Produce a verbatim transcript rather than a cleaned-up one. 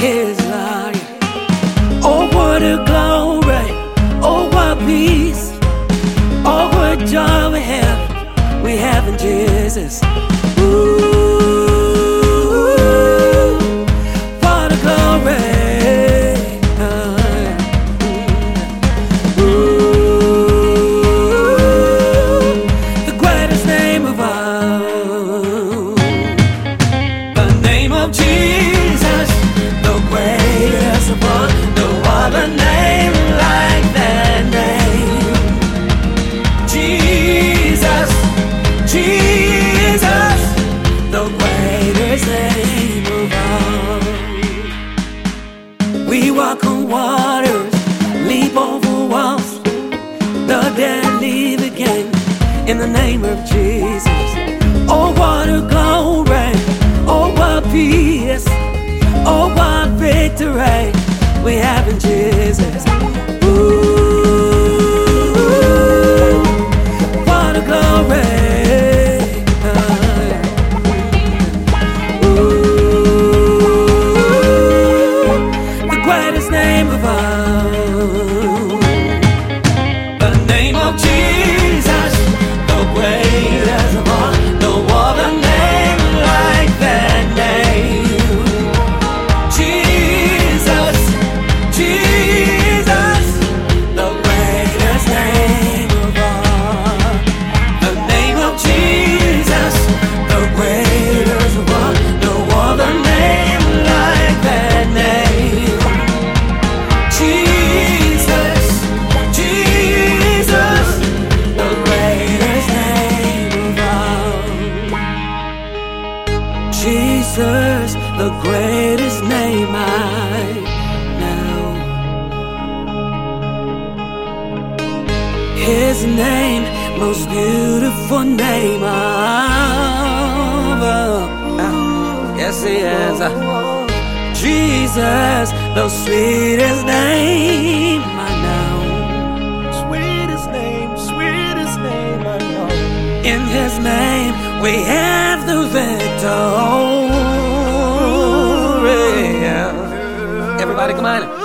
His light. Oh, what a glory, oh, what peace, oh, what joy we have, we have in Jesus. Ooh, what a glory. Ooh, the greatest name of all, the name of Jesus, the greatest of all. No other name like that name. Jesus, Jesus, the greatest name of all. We walk on waters, leap over walls, the dead live again in the name of Jesus. Oh, what a glory, oh, what peace, oh, what victory we have in Jesus. Ooh, what a glory. Ooh, the greatest name of all, the name of Jesus, the greatest of all. No other name like that name. Jesus, Jesus, the greatest name of all. The name of Jesus, the greatest of all. No other name like that name. Jesus, Jesus, the greatest name of all. Jesus, the greatest name I know. His name, most beautiful name of all. Yes, he is. Jesus, the sweetest name I know. Sweetest name, sweetest name I know. In his name, we have the victory. Everybody, come on.